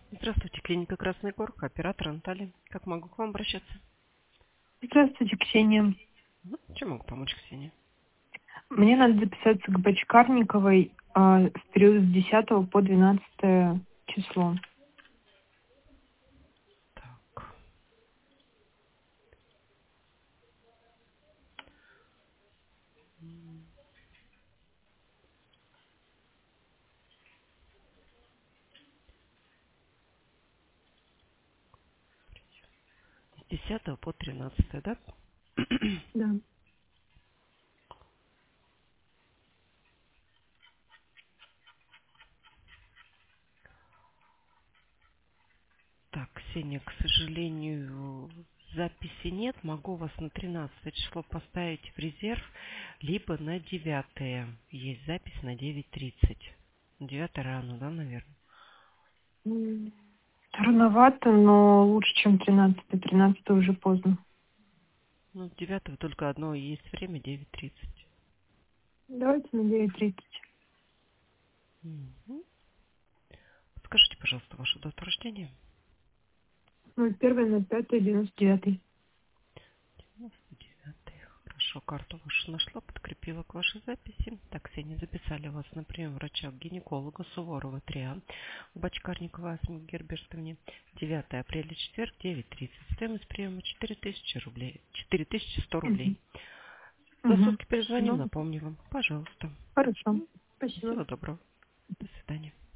Здравствуйте, клиника Красная Горка, оператор Наталья. Как могу к вам обращаться? Здравствуйте, Ксения. Чем могу помочь, Ксения? Мне надо записаться к Бочкарниковой в период с 10 по 12 число. Так, с 10 по 13, да? Да. Так, Ксения, к сожалению, записи нет. Могу вас на 13 число поставить в резерв, либо на 9. Есть запись на 9:30. 9 рано, да, наверное? М, Рановато, но лучше, чем 13. 13 уже поздно. Ну, 9 только одно есть время, 9:30. Давайте на 9:30. Мгм. Подскажите, пожалуйста, вашу дату рождения. 01.05.99. 99. Хорошо, карту вашу нашла, подкрепила к вашей записи. Так, Ксения, записали вас на прием врача-гинеколога Суворова 3А в Бочкарниковой Асме Герберштовне. 9 апреля, четверг, 9:30. Стоимость приема 4000 рублей. 4100 рублей. За Угу. сутки перезвоним, Ну, напомню вам. Пожалуйста. хорошо. Спасибо. Всего доброго. До свидания.